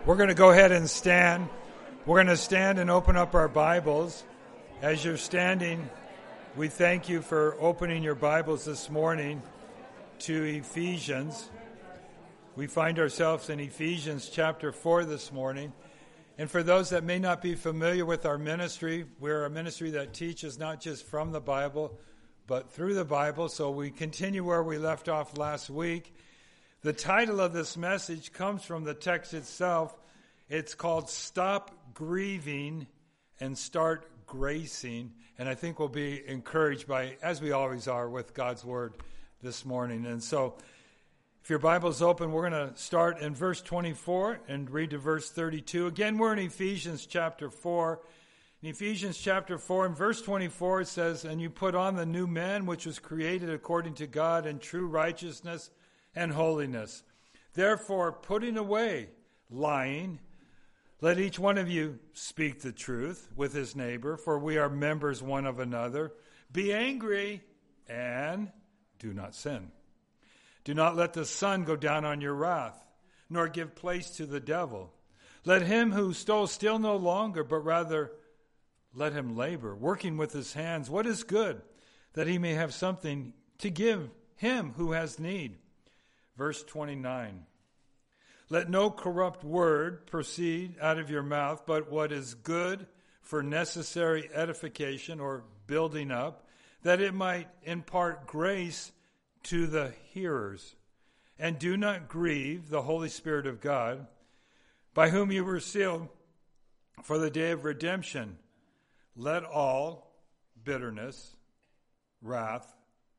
We're going to go ahead and stand. We're going to stand and open up our Bibles. As you're standing, we thank you for opening your Bibles this morning to Ephesians. We find ourselves in Ephesians chapter 4 this morning. And for those that may not be familiar with our ministry, we're a ministry that teaches not just from the Bible, but through the Bible. So we continue where we left off last week. The title of this message comes from the text itself. It's called Stop Grieving and Start Gracing. And I think we'll be encouraged by, as we always are, with God's Word this morning. And so if your Bible's open, we're going to start in verse 24 and read to verse 32. Again, we're in Ephesians chapter 4. In Ephesians chapter 4 and verse 24, it says, "And you put on the new man, which was created according to God in true righteousness and holiness. Therefore, putting away lying, let each one of you speak the truth with his neighbor, for we are members one of another. Be angry and do not sin. Do not let the sun go down on your wrath, nor give place to the devil. Let him who stole steal no longer, but rather let him labor, working with his hands what is good, that he may have something to give him who has need." Verse 29, "Let no corrupt word proceed out of your mouth, but what is good for necessary edification," or building up, "that it might impart grace to the hearers. And do not grieve the Holy Spirit of God, by whom you were sealed for the day of redemption. Let all bitterness, wrath,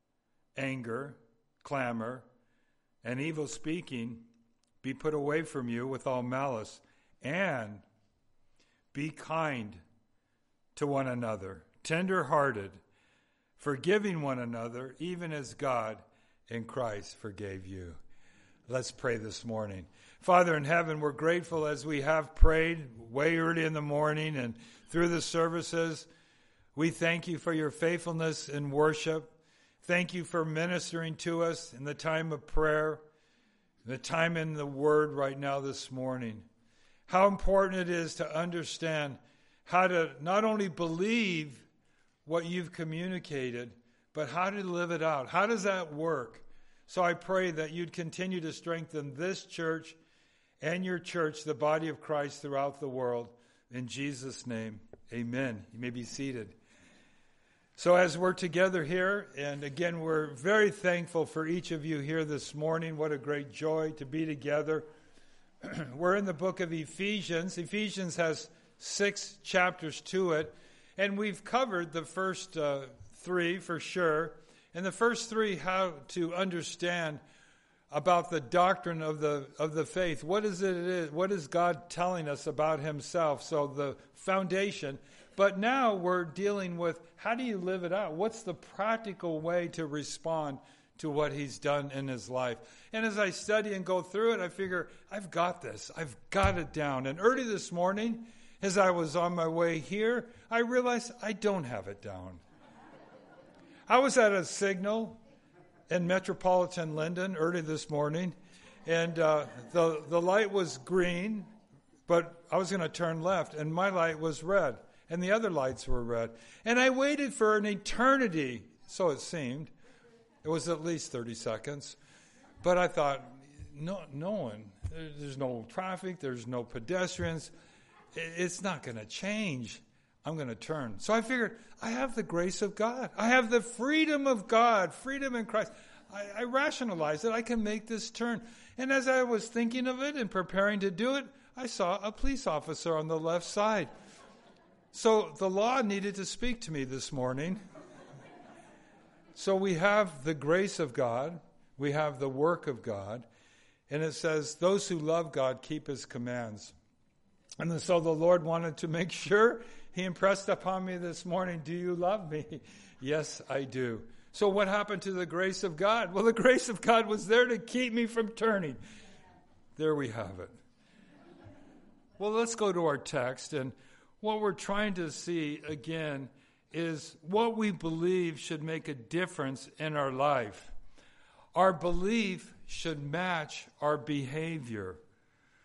anger, clamor, and evil speaking be put away from you with all malice, and be kind to one another, tender-hearted, forgiving one another, even as God in Christ forgave you." Let's pray this morning. Father in heaven, we're grateful as we have prayed way early in the morning and through the services. We thank you for your faithfulness in worship. Thank you for ministering to us in the time of prayer, the time in the Word right now this morning. How important it is to understand how to not only believe what you've communicated, but how to live it out. How does that work? So I pray that you'd continue to strengthen this church and your church, the body of Christ throughout the world. In Jesus' name, amen. You may be seated. So as we're together here, and again, we're very thankful for each of you here this morning. What a great joy to be together. We're in the book of Ephesians. Ephesians has 6 chapters to it, and we've covered the first 3 for sure. And the first 3, how to understand about the doctrine of the faith. What is what is God telling us about himself? So the foundation. But now we're dealing with how do you live it out? What's the practical way to respond to what he's done in his life? And as I study and go through it, I figure, I've got this. I've got it down. And early this morning, as I was on my way here, I realized I don't have it down. I was at a signal in Metropolitan Linden early this morning, and the light was green, but I was going to turn left, and my light was red, and the other lights were red. And I waited for an eternity, so it seemed. It was at least 30 seconds. But I thought, no one, there's no traffic, there's no pedestrians. It's not going to change. I'm going to turn. So I figured, I have the grace of God. I have the freedom of God, freedom in Christ. I rationalized it. I can make this turn. And as I was thinking of it and preparing to do it, I saw a police officer on the left side. So the law needed to speak to me this morning. So we have the grace of God. We have the work of God. And it says, those who love God keep his commands. And so the Lord wanted to make sure he impressed upon me this morning, do you love me? Yes, I do. So what happened to the grace of God? Well, the grace of God was there to keep me from turning. There we have it. Well, let's go to our text. And what we're trying to see again is what we believe should make a difference in our life. Our belief should match our behavior.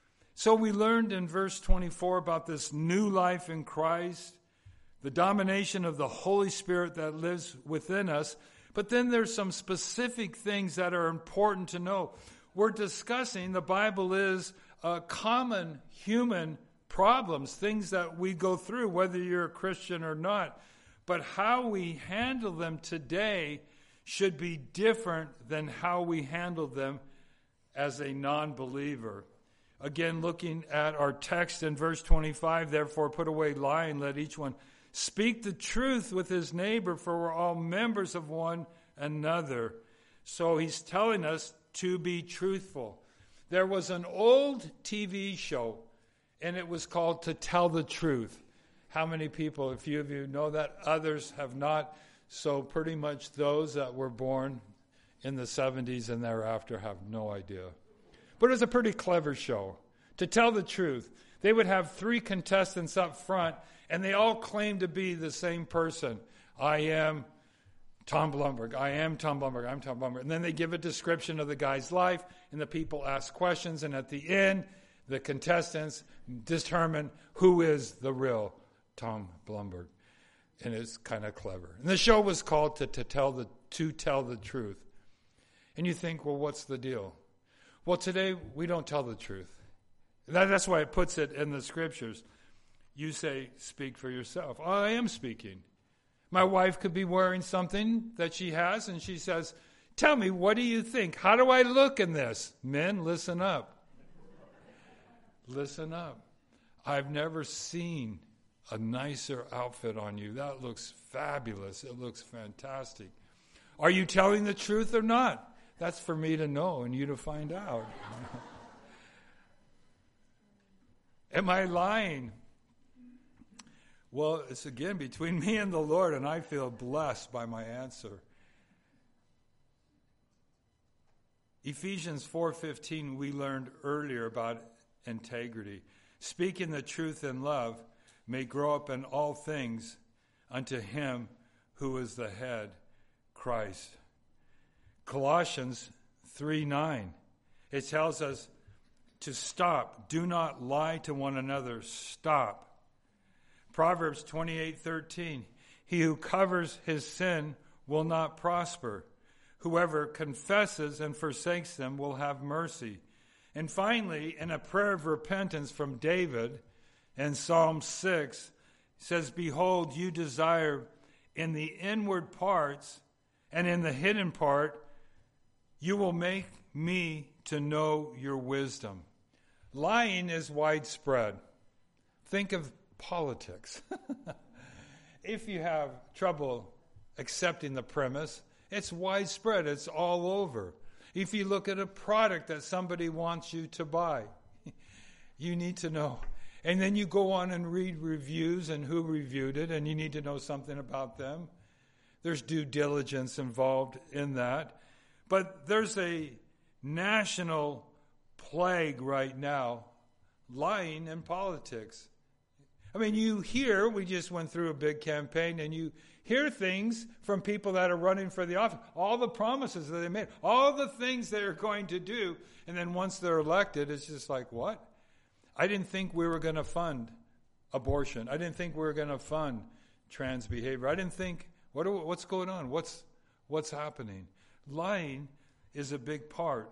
So we learned in verse 24 about this new life in Christ, the domination of the Holy Spirit that lives within us. But then there's some specific things that are important to know. We're discussing, the Bible is common human problems, things that we go through, whether you're a Christian or not. But how we handle them today should be different than how we handled them as a non-believer. Again, looking at our text in verse 25, therefore put away lying, let each one speak the truth with his neighbor, for we're all members of one another. So he's telling us to be truthful. There was an old TV show, and it was called To Tell the Truth. How many people, a few of you know that? Others have not. So pretty much those that were born in the 70s and thereafter have no idea. But it was a pretty clever show. To tell the truth, they would have 3 contestants up front, and they all claimed to be the same person. I am Tom Blumberg. I am Tom Blumberg. I'm Tom Blumberg. And then they give a description of the guy's life, and the people ask questions, and at the end, the contestants determine who is the real Tom Blumberg. And it's kind of clever. And the show was called To Tell the Truth. And you think, well, what's the deal? Well, today we don't tell the truth. That's why it puts it in the scriptures. You say, speak for yourself. Oh, I am speaking. My wife could be wearing something that she has, and she says, tell me, what do you think? How do I look in this? Men, listen up. Listen up. I've never seen a nicer outfit on you. That looks fabulous. It looks fantastic. Are you telling the truth or not? That's for me to know and you to find out. Am I lying? Well, it's again between me and the Lord, and I feel blessed by my answer. Ephesians 4:15, we learned earlier about integrity. Speaking the truth in love may grow up in all things unto him who is the head, Christ. Colossians 3:9, it tells us to stop. Do not lie to one another. Stop. Proverbs 28:13, he who covers his sin will not prosper. Whoever confesses and forsakes them will have mercy. And finally, in a prayer of repentance from David in Psalm 6, says, behold, you desire in the inward parts and in the hidden part, you will make me to know your wisdom. Lying is widespread. Think of politics. If you have trouble accepting the premise, it's widespread. It's all over. If you look at a product that somebody wants you to buy, you need to know. And then you go on and read reviews and who reviewed it, and you need to know something about them. There's due diligence involved in that. But there's a national plague right now, lying in politics. I mean, you hear, we just went through a big campaign, and you hear things from people that are running for the office, all the promises that they made, all the things they're going to do, and then once they're elected, it's just like, what? I didn't think we were going to fund abortion. I didn't think we were going to fund trans behavior. I didn't think, what's going on? What's happening? Lying is a big part.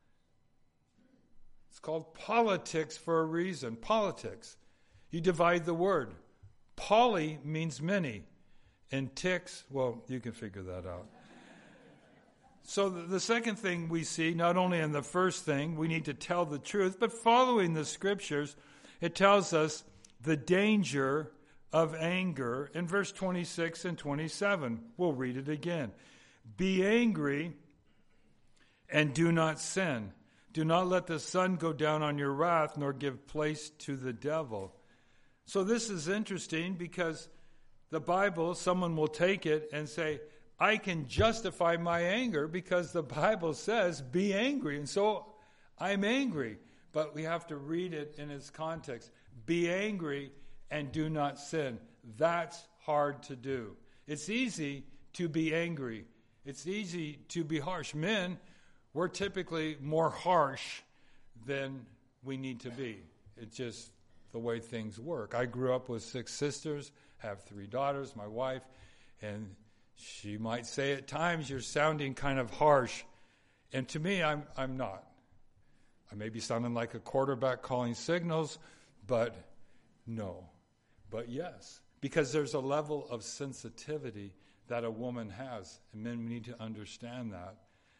It's called politics for a reason. Politics. You divide the word. Poly means many. And ticks, well, you can figure that out. So the second thing we see, not only in the first thing, we need to tell the truth, but following the scriptures, it tells us the danger of anger in verse 26 and 27. We'll read it again. Be angry and do not sin. Do not let the sun go down on your wrath, nor give place to the devil. So this is interesting because the Bible, someone will take it and say, I can justify my anger because the Bible says be angry. And so I'm angry. But we have to read it in its context. Be angry and do not sin. That's hard to do. It's easy to be angry. It's easy to be harsh. Men, we're typically more harsh than we need to be. It's just the way things work. I grew up with 6 sisters, have 3 daughters, my wife, and she might say at times, you're sounding kind of harsh. And to me, I'm not. I may be sounding like a quarterback calling signals, but no. But yes, because there's a level of sensitivity that a woman has, and men need to understand that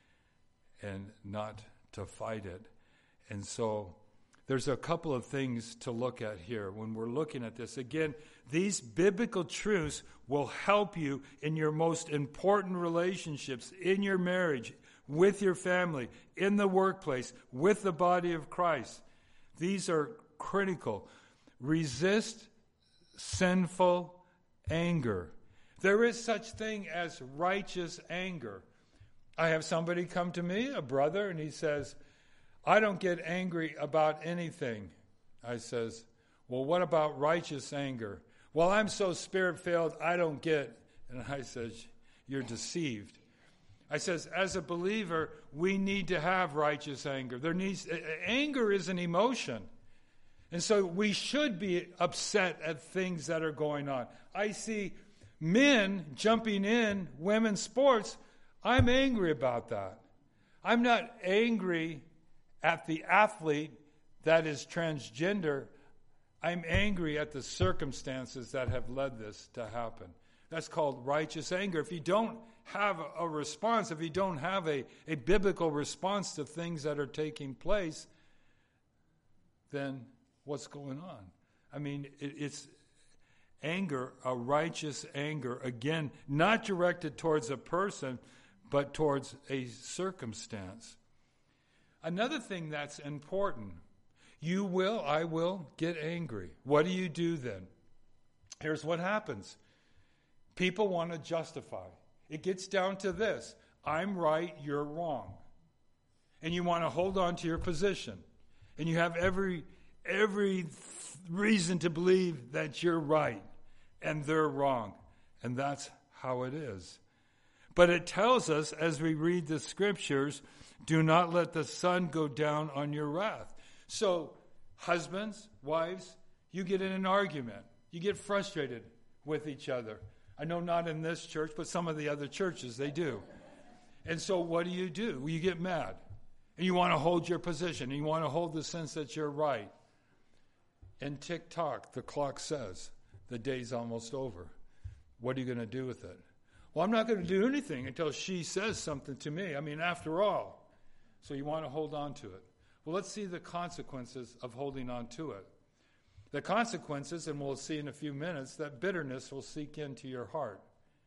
and not to fight it. And so there's a couple of things to look at here when we're looking at this. Again, these biblical truths will help you in your most important relationships, in your marriage, with your family, in the workplace, with the body of Christ. These are critical. Resist sinful anger. There is such thing as righteous anger. I have somebody come to me, a brother, and he says, I don't get angry about anything. I says, well, what about righteous anger? Well, I'm so spirit-filled, I don't get. And I says, you're deceived. I says, as a believer, we need to have righteous anger. Anger is an emotion. And so we should be upset at things that are going on. I see men jumping in women's sports. I'm angry about that. I'm not angry at the athlete that is transgender. I'm angry at the circumstances that have led this to happen. That's called righteous anger. If you don't have a response, if you don't have a biblical response to things that are taking place, then what's going on? I mean, it's anger, a righteous anger, again, not directed towards a person, but towards a circumstance. Another thing that's important, I will get angry. What do you do then? Here's what happens. People want to justify. It gets down to this. I'm right, you're wrong. And you want to hold on to your position. And you have every reason to believe that you're right and they're wrong. And that's how it is. But it tells us as we read the scriptures, do not let the sun go down on your wrath. So, husbands, wives, you get in an argument. You get frustrated with each other. I know not in this church, but some of the other churches, they do. And so what do? Well, you get mad. And you want to hold your position. And you want to hold the sense that you're right. And tick-tock, the clock says, the day's almost over. What are you going to do with it? Well, I'm not going to do anything until she says something to me. I mean, after all. So you want to hold on to it. Well, let's see the consequences of holding on to it. The consequences, and we'll see in a few minutes, that bitterness will seep into your heart.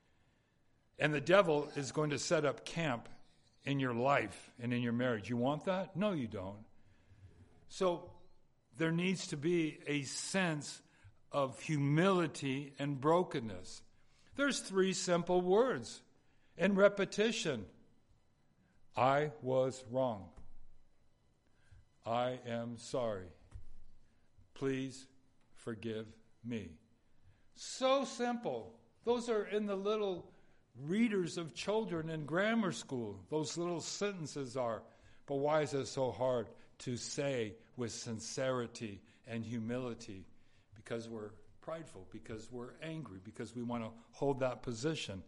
And the devil is going to set up camp in your life and in your marriage. You want that? No, you don't. So there needs to be a sense of humility and brokenness. There's 3 simple words in repetition. I was wrong. I am sorry. Please forgive me. So simple. Those are in the little readers of children in grammar school. Those little sentences are. But why is it so hard to say with sincerity and humility? Because we're prideful, because we're angry, because we want to hold that position.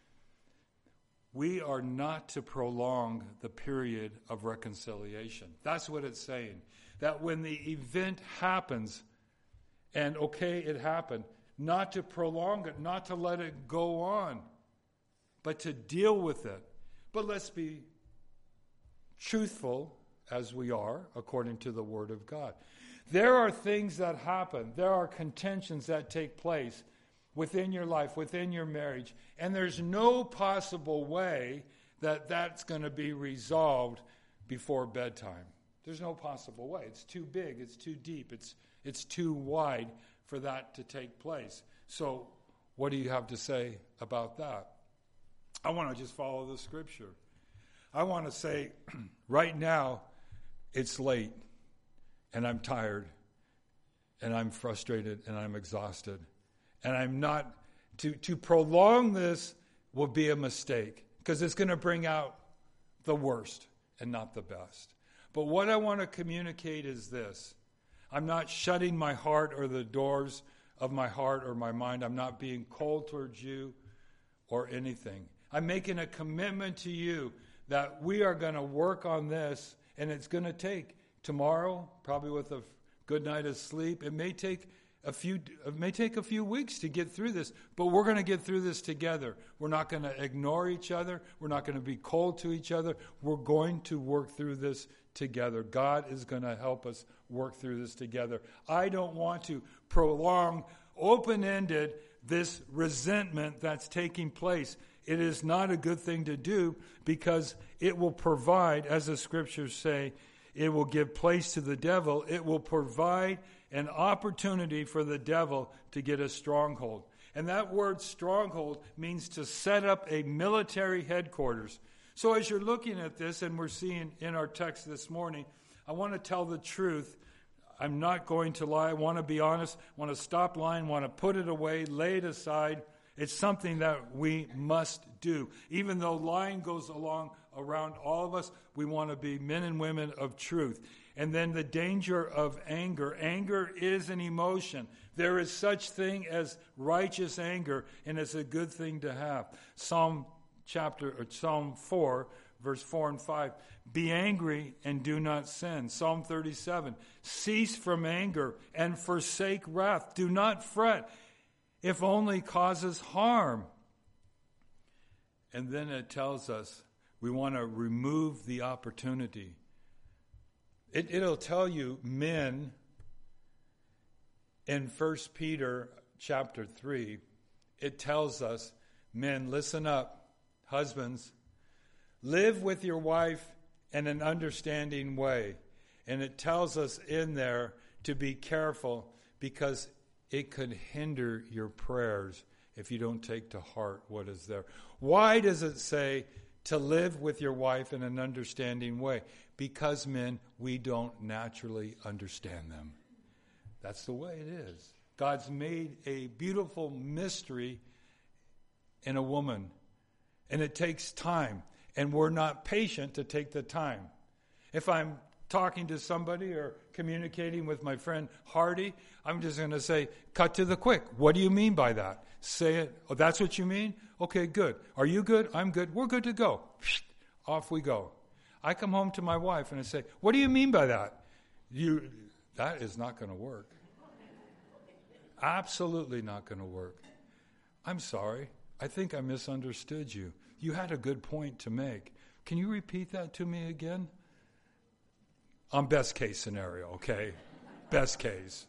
We are not to prolong the period of reconciliation. That's what it's saying. That when the event happens, and okay, it happened, not to prolong it, not to let it go on, but to deal with it. But let's be truthful, as we are, according to the Word of God. There are things that happen. There are contentions that take place within your life, within your marriage, and there's no possible way that that's going to be resolved before bedtime. There's no possible way. It's too big. It's too deep. It's too wide for that to take place. So what do you have to say about that? I want to just follow the scripture. I want to say, right now, it's late, and I'm tired, and I'm frustrated, and I'm exhausted. And I'm not, to prolong this will be a mistake, because it's going to bring out the worst and not the best. But what I want to communicate is this. I'm not shutting my heart or the doors of my heart or my mind. I'm not being cold towards you or anything. I'm making a commitment to you that we are going to work on this, and it's going to take tomorrow, probably with a good night of sleep. It may take a few weeks to get through this, but we're going to get through this together. We're not going to ignore each other. We're not going to be cold to each other. We're going to work through this together. God is going to help us work through this together. I don't want to prolong, open-ended, this resentment that's taking place. It is not a good thing to do because it will provide, as the scriptures say, it will give place to the devil. It will provide an opportunity for the devil to get a stronghold. And that word stronghold means to set up a military headquarters. So as you're looking at this, and we're seeing in our text this morning, I want to tell the truth. I'm not going to lie. I want to be honest. I want to stop lying. I want to put it away, lay it aside. It's something that we must do. Even though lying goes along around all of us, we want to be men and women of truth. And then the danger of anger. Anger is an emotion. There is such thing as righteous anger, and it's a good thing to have. Psalm 4, verse 4 and 5. Be angry and do not sin. Psalm 37. Cease from anger and forsake wrath. Do not fret, if only causes harm. And then it tells us we want to remove the opportunity. It'll tell you, men, in 1 Peter chapter 3, it tells us, men, listen up, husbands, live with your wife in an understanding way. And it tells us in there to be careful because it could hinder your prayers if you don't take to heart what is there. Why does it say to live with your wife in an understanding way? Because, men, we don't naturally understand them. That's the way it is. God's made a beautiful mystery in a woman, and it takes time, and we're not patient to take the time. If I'm talking to somebody or communicating with my friend Hardy, I'm just going to say, cut to the quick. What do you mean by that? Say it. Oh, that's what you mean? Okay, good. Are you good? I'm good. We're good to go. Off we go. I come home to my wife and I say, what do you mean by that? That is not going to work. Absolutely not going to work. I'm sorry. I think I misunderstood you. You had a good point to make. Can you repeat that to me again? On best case scenario, okay? Best case.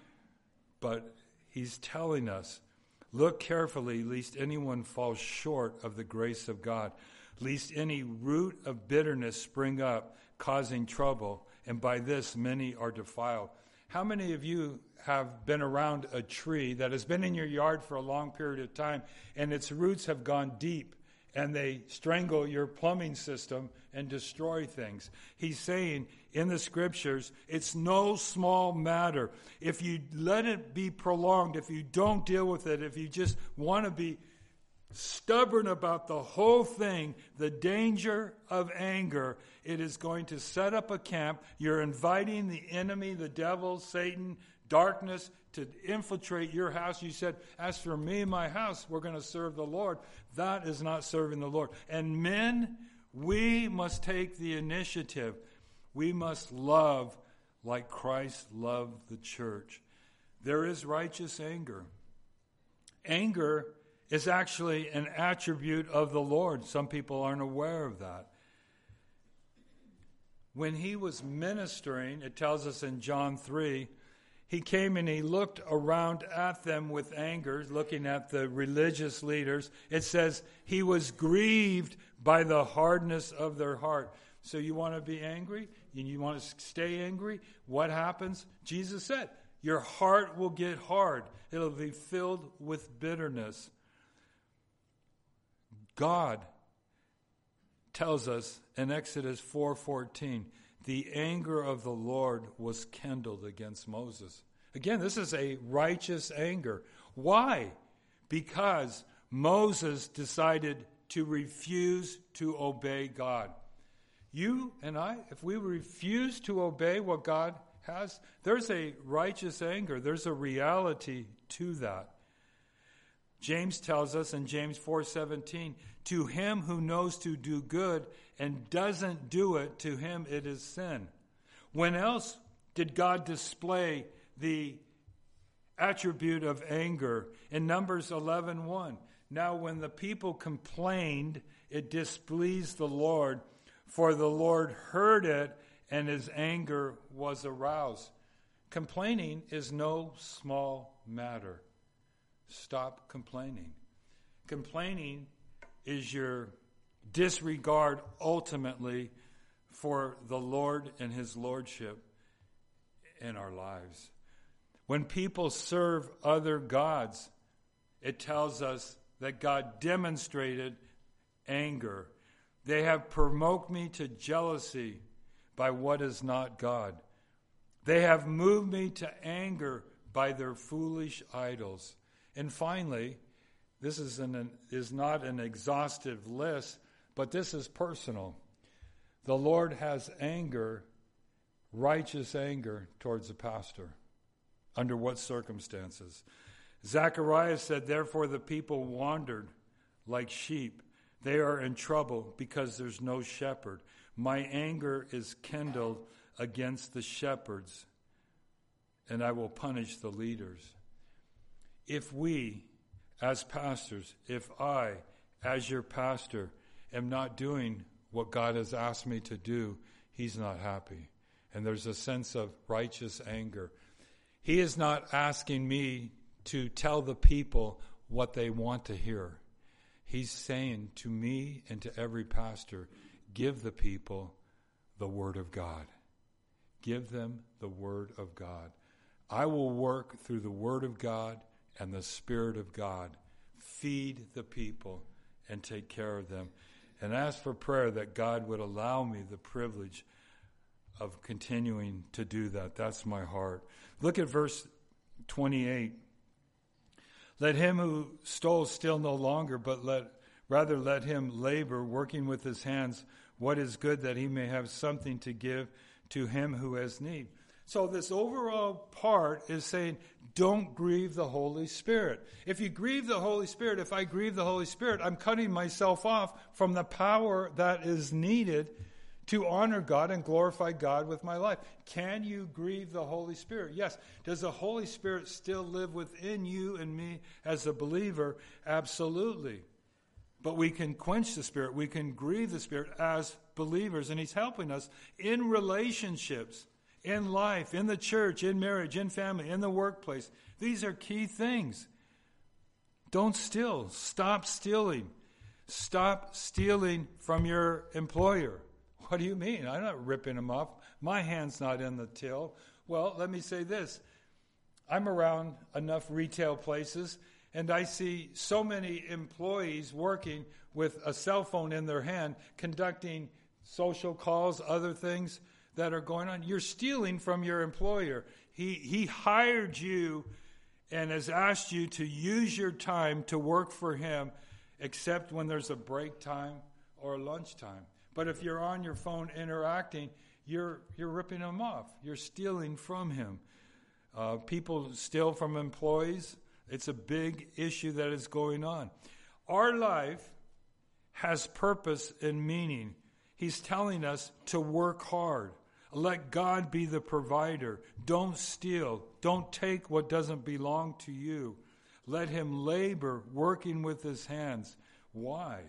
But he's telling us, look carefully, lest anyone falls short of the grace of God, lest any root of bitterness spring up, causing trouble, and by this many are defiled. How many of you have been around a tree that has been in your yard for a long period of time, and its roots have gone deep, and they strangle your plumbing system and destroy things? He's saying in the scriptures, it's no small matter. If you let it be prolonged, if you don't deal with it, if you just want to be stubborn about the whole thing, the danger of anger, it is going to set up a camp. You're inviting the enemy, the devil, Satan, darkness to infiltrate your house. You said, as for me and my house, we're going to serve the Lord. That is not serving the Lord. And men, we must take the initiative. We must love like Christ loved the church. There is righteous anger. Anger is actually an attribute of the Lord. Some people aren't aware of that. When he was ministering, it tells us in John 3, he came and he looked around at them with anger, looking at the religious leaders. It says he was grieved by the hardness of their heart. So you want to be angry? You want to stay angry? What happens? Jesus said, your heart will get hard. It'll be filled with bitterness. God tells us in Exodus 4:14, the anger of the Lord was kindled against Moses. Again, this is a righteous anger. Why? Because Moses decided to refuse to obey God. You and I, if we refuse to obey what God there's a righteous anger. There's a reality to that. James tells us in James 4:17, to him who knows to do good and doesn't do it, to him it is sin. When else did God display the attribute of anger? In Numbers 11:1, now when the people complained, it displeased the Lord, for the Lord heard it, and his anger was aroused. Complaining is no small matter. Stop complaining. Complaining is your disregard ultimately for the Lord and his lordship in our lives. When people serve other gods, it tells us that God demonstrated anger. They have provoked me to jealousy by what is not God. They have moved me to anger by their foolish idols. And finally, this is not an exhaustive list, but this is personal. The Lord has anger, righteous anger towards the pastor. Under what circumstances? Zechariah said, therefore the people wandered like sheep. They are in trouble because there's no shepherd. My anger is kindled against the shepherds, and I will punish the leaders. If we, as pastors, if I, as your pastor, am not doing what God has asked me to do, he's not happy. And there's a sense of righteous anger. He is not asking me to tell the people what they want to hear. He's saying to me and to every pastor, give the people the Word of God. Give them the Word of God. I will work through the Word of God and the Spirit of God. Feed the people and take care of them. And ask for prayer that God would allow me the privilege of continuing to do that. That's my heart. Look at verse 28. Let him who stole steal no longer, but rather let him labor, working with his hands what is good, that he may have something to give to him who has need. So this overall part is saying, don't grieve the Holy Spirit. If you grieve the Holy Spirit, if I grieve the Holy Spirit, I'm cutting myself off from the power that is needed to honor God and glorify God with my life. Can you grieve the Holy Spirit? Yes. Does the Holy Spirit still live within you and me as a believer? Absolutely. But we can quench the Spirit. We can grieve the Spirit as believers. And he's helping us in relationships, in life, in the church, in marriage, in family, in the workplace. These are key things. Don't steal. Stop stealing. Stop stealing from your employer. What do you mean? I'm not ripping them off. My hand's not in the till. Well, let me say this. I'm around enough retail places, and I see so many employees working with a cell phone in their hand, conducting social calls, other things that are going on. You're stealing from your employer. He hired you and has asked you to use your time to work for him, except when there's a break time or lunch time. But if you're on your phone interacting, you're ripping him off. You're stealing from him. People steal from employees. It's a big issue that is going on. Our life has purpose and meaning. He's telling us to work hard. Let God be the provider. Don't steal. Don't take what doesn't belong to you. Let him labor, working with his hands. Why?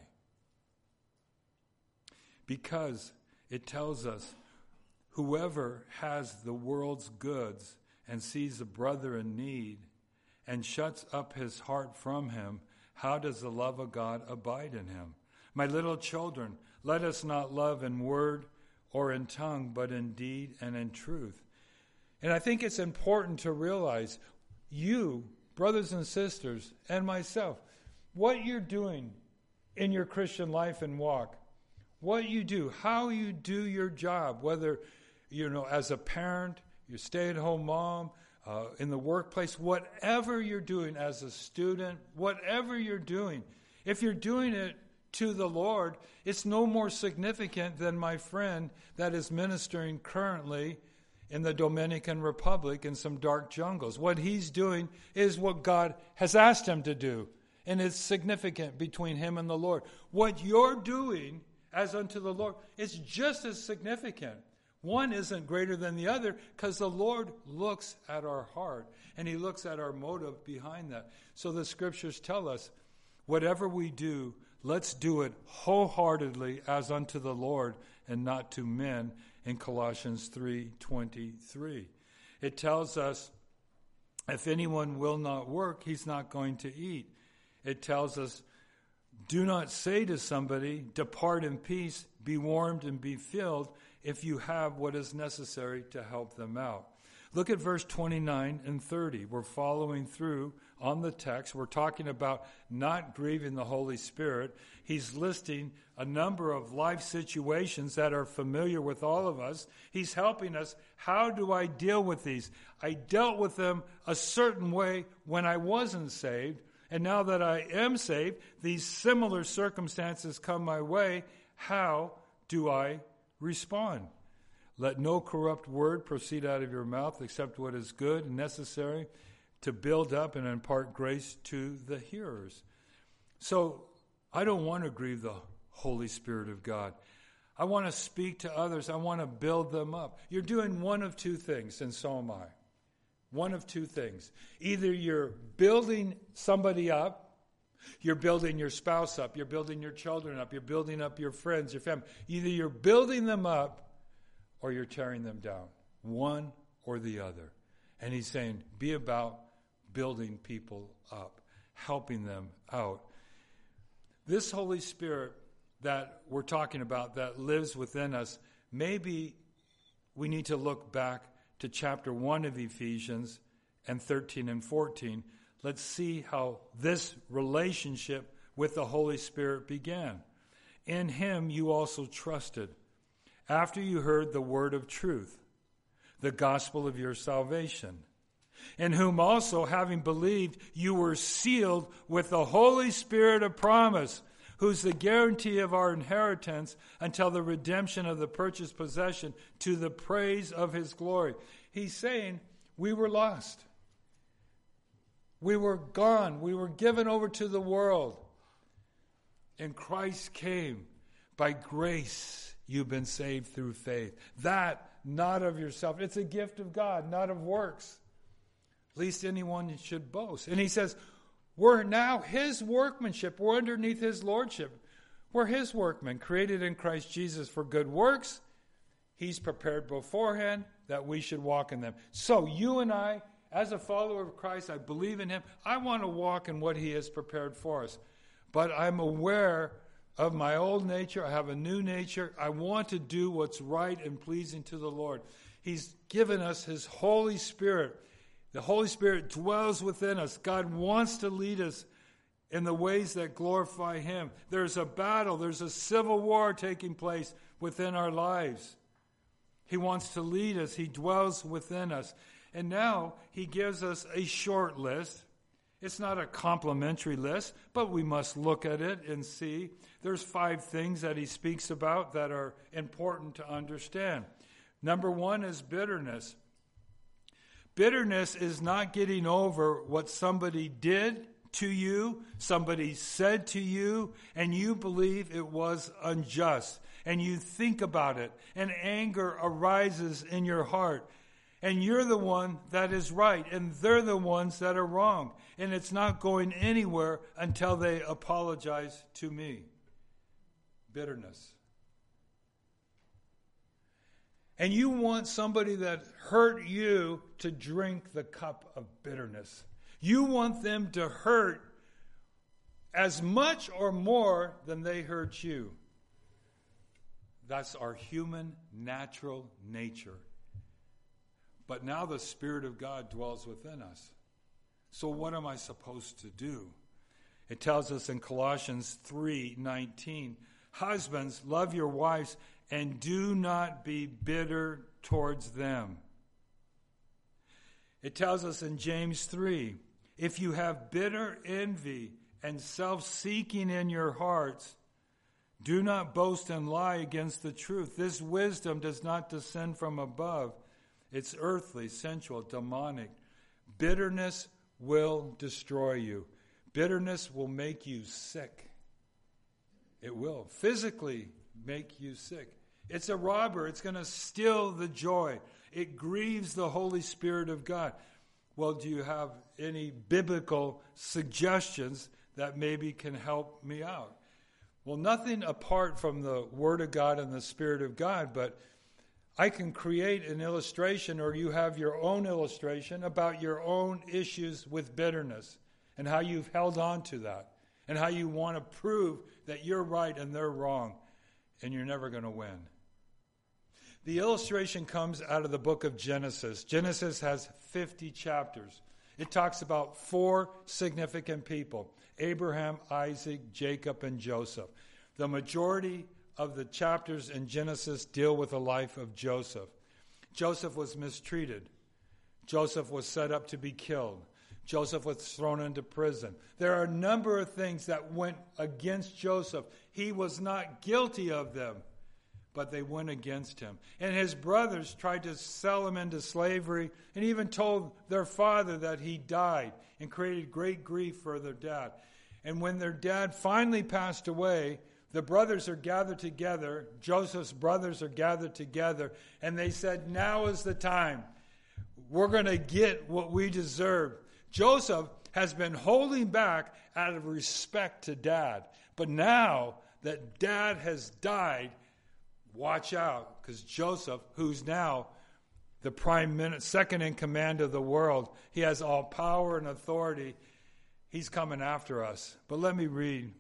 Because it tells us whoever has the world's goods and sees a brother in need and shuts up his heart from him, how does the love of God abide in him? My little children, let us not love in word or in tongue, but in deed and in truth. And I think it's important to realize, you, brothers and sisters, and myself, what you're doing in your Christian life and walk, what you do, how you do your job, whether, as a parent, you stay-at-home mom, in the workplace, whatever you're doing as a student, whatever you're doing, if you're doing it to the Lord, it's no more significant than my friend that is ministering currently in the Dominican Republic in some dark jungles. What he's doing is what God has asked him to do, and it's significant between him and the Lord. What you're doing as unto the Lord is just as significant. One isn't greater than the other because the Lord looks at our heart, and he looks at our motive behind that. So the scriptures tell us, whatever we do, let's do it wholeheartedly as unto the Lord and not to men, in Colossians 3:23. It tells us, if anyone will not work, he's not going to eat. It tells us, do not say to somebody, depart in peace, be warmed and be filled, if you have what is necessary to help them out. Look at verse 29 and 30. We're following through on the text. We're talking about not grieving the Holy Spirit. He's listing a number of life situations that are familiar with all of us. He's helping us. How do I deal with these? I dealt with them a certain way when I wasn't saved. And now that I am saved, these similar circumstances come my way. How do I respond? Let no corrupt word proceed out of your mouth except what is good and necessary to build up and impart grace to the hearers. So I don't want to grieve the Holy Spirit of God. I want to speak to others. I want to build them up. You're doing one of two things, and so am I. One of two things. Either you're building somebody up, you're building your spouse up, you're building your children up, you're building up your friends, your family. Either you're building them up or you're tearing them down. One or the other. And he's saying, be about building people up, helping them out. This Holy Spirit that we're talking about that lives within us, maybe we need to look back to chapter 1 of Ephesians and 13 and 14. Let's see how this relationship with the Holy Spirit began. In him you also trusted, after you heard the word of truth, the gospel of your salvation, in whom also, having believed, you were sealed with the Holy Spirit of promise, who's the guarantee of our inheritance until the redemption of the purchased possession, to the praise of his glory. He's saying we were lost. We were gone. We were given over to the world. And Christ came. By grace, you've been saved through faith. That, not of yourself. It's a gift of God, not of works. Least anyone should boast. And he says, we're now his workmanship. We're underneath his lordship. We're his workmen, created in Christ Jesus for good works. He's prepared beforehand that we should walk in them. So you and I, as a follower of Christ, I believe in him. I want to walk in what he has prepared for us. But I'm aware of my old nature. I have a new nature. I want to do what's right and pleasing to the Lord. He's given us his Holy Spirit. The Holy Spirit dwells within us. God wants to lead us in the ways that glorify him. There's a battle. There's a civil war taking place within our lives. He wants to lead us. He dwells within us. And now he gives us a short list. It's not a complimentary list, but we must look at it and see. There's 5 things that he speaks about that are important to understand. Number 1 is bitterness. Bitterness is not getting over what somebody did to you, somebody said to you, and you believe it was unjust. And you think about it, and anger arises in your heart. And you're the one that is right, and they're the ones that are wrong. And it's not going anywhere until they apologize to me. Bitterness. And you want somebody that hurt you to drink the cup of bitterness. You want them to hurt as much or more than they hurt you. That's our human, natural nature. But now the Spirit of God dwells within us. So what am I supposed to do? It tells us in Colossians 3:19, husbands, love your wives and do not be bitter towards them. It tells us in James 3, if you have bitter envy and self-seeking in your hearts, do not boast and lie against the truth. This wisdom does not descend from above, It's earthly, sensual, demonic. Bitterness will destroy you. Bitterness will make you sick. It will physically make you sick. It's a robber. It's going to steal the joy. It grieves the Holy Spirit of God. Well, do you have any biblical suggestions that maybe can help me out? Well, nothing apart from the Word of God and the Spirit of God, but I can create an illustration, or you have your own illustration about your own issues with bitterness and how you've held on to that and how you want to prove that you're right and they're wrong, and you're never going to win. The illustration comes out of the book of Genesis. Genesis has 50 chapters. It talks about 4 significant people: Abraham, Isaac, Jacob, and Joseph. The majority of the chapters in Genesis deal with the life of Joseph. Joseph was mistreated. Joseph was set up to be killed. Joseph was thrown into prison. There are a number of things that went against Joseph. He was not guilty of them, but they went against him. And his brothers tried to sell him into slavery and even told their father that he died, and created great grief for their dad. And when their dad finally passed away, the brothers are gathered together. Joseph's brothers are gathered together, and they said, now is the time. We're going to get what we deserve. Joseph has been holding back out of respect to dad. But now that dad has died, watch out, because Joseph, who's now the prime minister, second in command of the world, he has all power and authority. He's coming after us. But let me read.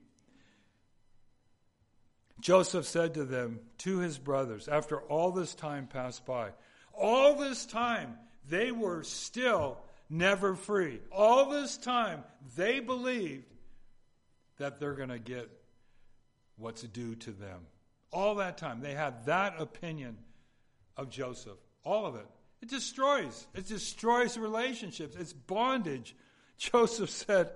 Joseph said to them, to his brothers, after all this time passed by, all this time they were still never free. All this time they believed that they're going to get what's due to them. All that time they had that opinion of Joseph. All of it. It destroys relationships. It's bondage. Joseph said,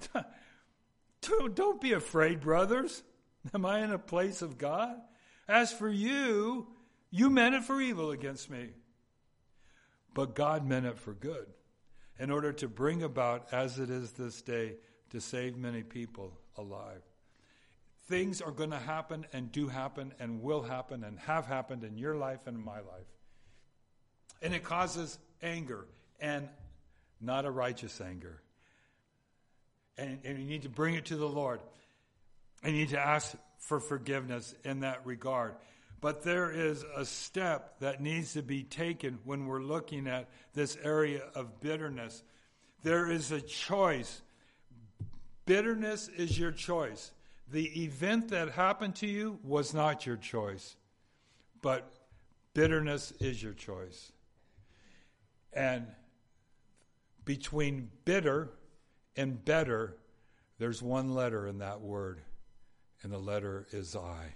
don't be afraid, brothers. Am I in a place of God? As for you, you meant it for evil against me. But God meant it for good, in order to bring about, as it is this day, to save many people alive. Things are going to happen and do happen and will happen and have happened in your life and in my life. And it causes anger, and not a righteous anger. And you need to bring it to the Lord. And you need to ask for forgiveness in that regard. But there is a step that needs to be taken when we're looking at this area of bitterness. There is a choice. Bitterness is your choice. The event that happened to you was not your choice, but bitterness is your choice. And between bitter and better, there's one letter in that word, and the letter is I.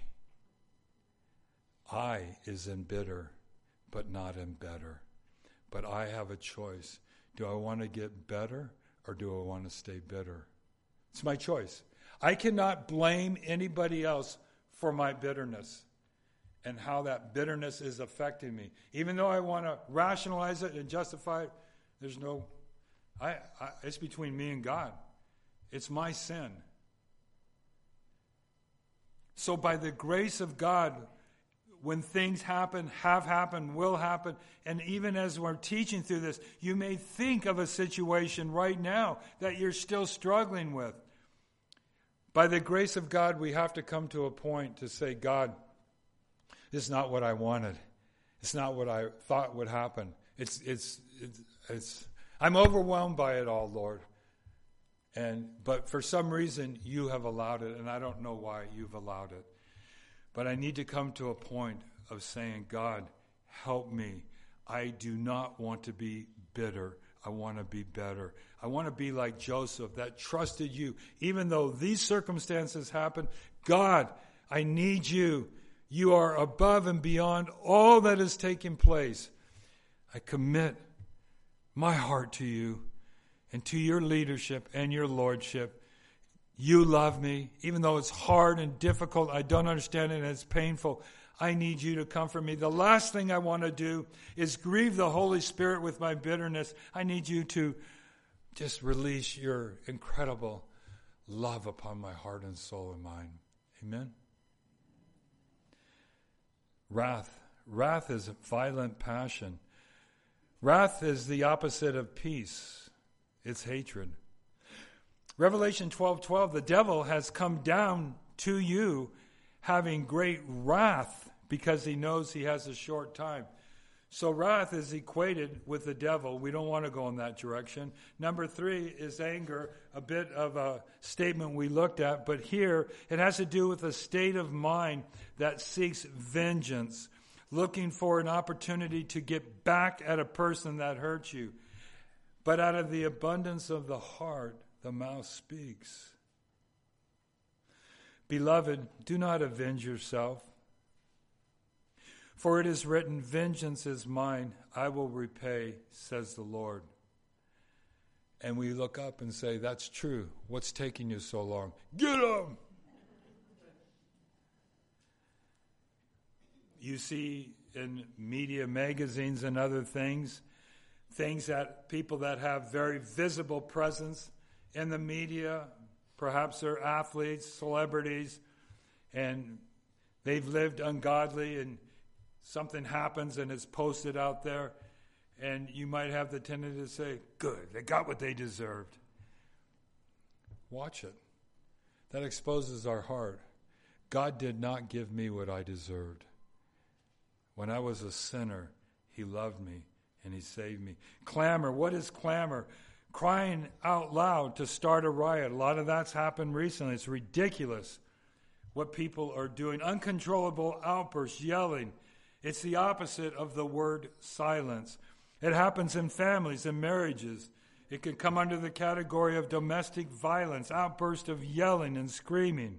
I is in bitter, but not in better. But I have a choice. Do I want to get better, or do I want to stay bitter? It's my choice. I cannot blame anybody else for my bitterness and how that bitterness is affecting me. Even though I want to rationalize it and justify it, there's no... it's between me and God. It's my sin. So by the grace of God, when things happen, have happened, will happen, and even as we're teaching through this, you may think of a situation right now that you're still struggling with. By the grace of God, we have to come to a point to say, God, this is not what I wanted. It's not what I thought would happen. I'm overwhelmed by it all, Lord. But for some reason, you have allowed it, and I don't know why you've allowed it. But I need to come to a point of saying, God, help me. I do not want to be bitter. I want to be better. I want to be like Joseph that trusted you. Even though these circumstances happen, God, I need you. You are above and beyond all that is taking place. I commit my heart to you and to your leadership and your lordship. You love me, even though it's hard and difficult. I don't understand it and it's painful. I need you to comfort me. The last thing I want to do is grieve the Holy Spirit with my bitterness. I need you to just release your incredible love upon my heart and soul and mind. Amen? Wrath. Wrath is violent passion. Wrath is the opposite of peace. It's hatred. Revelation 12:12, the devil has come down to you having great wrath because he knows he has a short time. So wrath is equated with the devil. We don't want to go in that direction. Number 3 is anger, a bit of a statement we looked at, but here it has to do with a state of mind that seeks vengeance, looking for an opportunity to get back at a person that hurt you. But out of the abundance of the heart, the mouth speaks. Beloved, do not avenge yourself. For it is written, vengeance is mine, I will repay, says the Lord. And we look up and say, that's true. What's taking you so long? Get him! You see in media, magazines, and other things that people that have very visible presence in the media, perhaps they're athletes, celebrities, and they've lived ungodly, and something happens and it's posted out there, and you might have the tendency to say, good, they got what they deserved. Watch it. That exposes our heart. God did not give me what I deserved. When I was a sinner, he loved me and he saved me. Clamor. What is clamor? Crying out loud to start a riot. A lot of that's happened recently. It's ridiculous what people are doing. Uncontrollable outbursts, yelling. It's the opposite of the word silence. It happens in families and marriages. It can come under the category of domestic violence, outburst of yelling and screaming.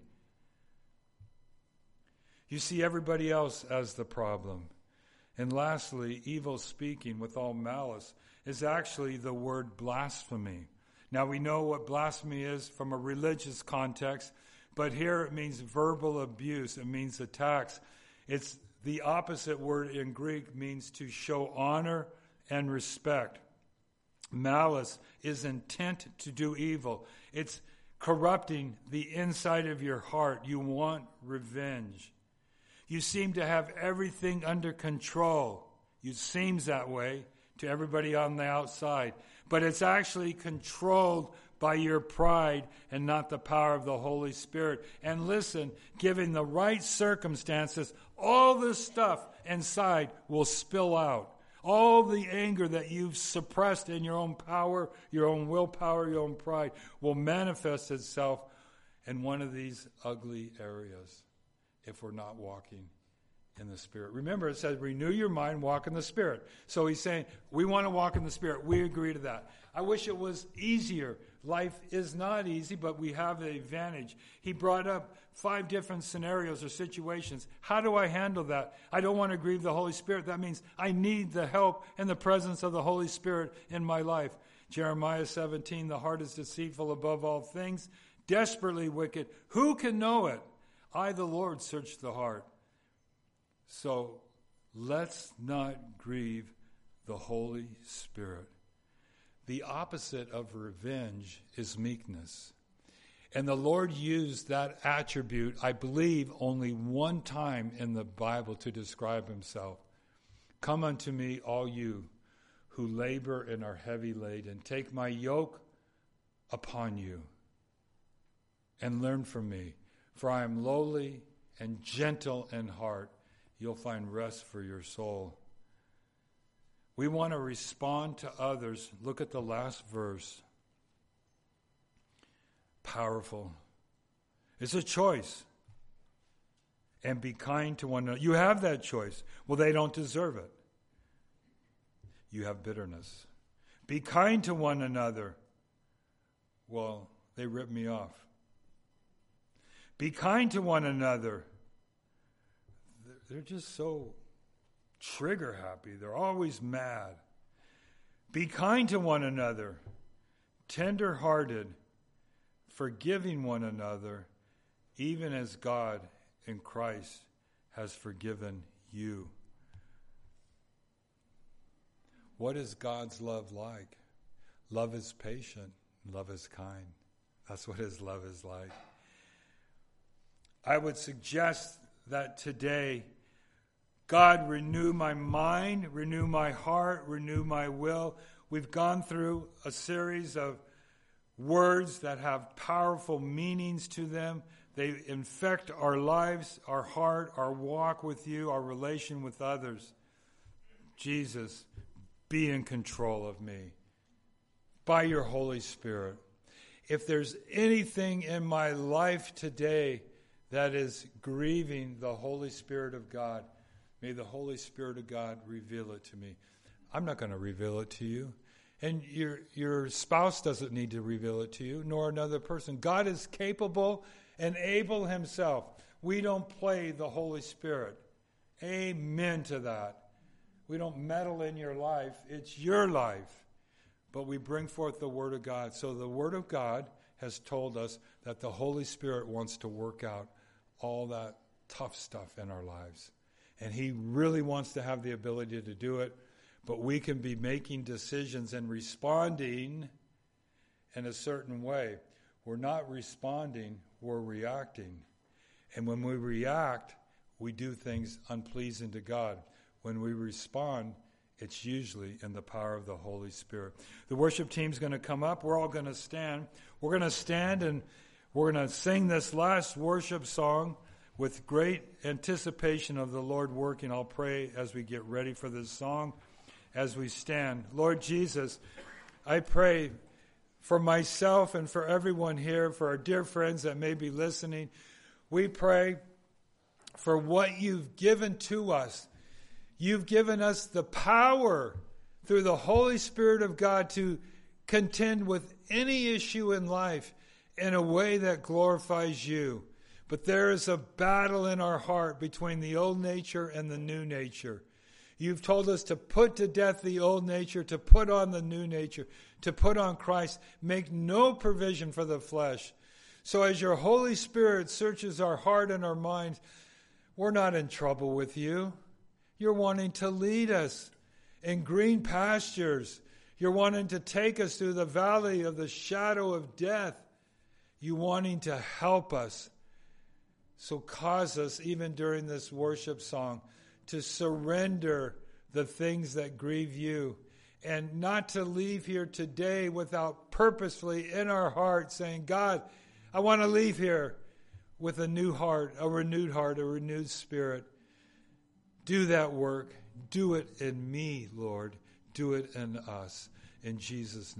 You see everybody else as the problem. And lastly, evil speaking with all malice is actually the word blasphemy. Now we know what blasphemy is from a religious context, but here it means verbal abuse. It means attacks. It's the opposite word in Greek, means to show honor and respect. Malice is intent to do evil. It's corrupting the inside of your heart. You want revenge. You seem to have everything under control. It seems that way to everybody on the outside. But it's actually controlled by your pride and not the power of the Holy Spirit. And listen, given the right circumstances, all this stuff inside will spill out. All the anger that you've suppressed in your own power, your own willpower, your own pride will manifest itself in one of these ugly areas if we're not walking in the Spirit. Remember, it says, renew your mind, walk in the Spirit. So he's saying, we want to walk in the Spirit. We agree to that. I wish it was easier. Life is not easy, but we have the advantage. He brought up 5 different scenarios or situations. How do I handle that? I don't want to grieve the Holy Spirit. That means I need the help and the presence of the Holy Spirit in my life. Jeremiah 17, the heart is deceitful above all things, desperately wicked. Who can know it? I, the Lord, search the heart. So let's not grieve the Holy Spirit. The opposite of revenge is meekness. And the Lord used that attribute, I believe, only one time in the Bible to describe himself. Come unto me, all you who labor and are heavy laden. Take my yoke upon you and learn from me. For I am lowly and gentle in heart. You'll find rest for your soul. We want to respond to others. Look at the last verse. Powerful. It's a choice. And be kind to one another. You have that choice. Well, they don't deserve it. You have bitterness. Be kind to one another. Well, they ripped me off. Be kind to one another. They're just so trigger happy. They're always mad. Be kind to one another. Tender-hearted. Forgiving one another, even as God in Christ has forgiven you. What is God's love like? Love is patient. Love is kind. That's what his love is like. I would suggest that today, God, renew my mind, renew my heart, renew my will. We've gone through a series of words that have powerful meanings to them. They infect our lives, our heart, our walk with you, our relation with others. Jesus, be in control of me by your Holy Spirit. If there's anything in my life today that is grieving the Holy Spirit of God, may the Holy Spirit of God reveal it to me. I'm not going to reveal it to you. And your spouse doesn't need to reveal it to you, nor another person. God is capable and able himself. We don't play the Holy Spirit. Amen to that. We don't meddle in your life. It's your life. But we bring forth the Word of God. So the Word of God has told us that the Holy Spirit wants to work out all that tough stuff in our lives. And he really wants to have the ability to do it. But we can be making decisions and responding in a certain way. We're not responding, we're reacting. And when we react, we do things unpleasing to God. When we respond, it's usually in the power of the Holy Spirit. The worship team's going to come up. We're all going to stand. We're going to stand and we're going to sing this last worship song with great anticipation of the Lord working. I'll pray as we get ready for this song. As we stand, Lord Jesus, I pray for myself and for everyone here, for our dear friends that may be listening. We pray for what you've given to us. You've given us the power through the Holy Spirit of God to contend with any issue in life in a way that glorifies you. But there is a battle in our heart between the old nature and the new nature. You've told us to put to death the old nature, to put on the new nature, to put on Christ. Make no provision for the flesh. So as your Holy Spirit searches our heart and our minds, we're not in trouble with you. You're wanting to lead us in green pastures. You're wanting to take us through the valley of the shadow of death. You're wanting to help us. So cause us, even during this worship song, to surrender the things that grieve you and not to leave here today without purposefully in our heart saying, God, I want to leave here with a new heart, a renewed spirit. Do that work. Do it in me, Lord. Do it in us. In Jesus' name.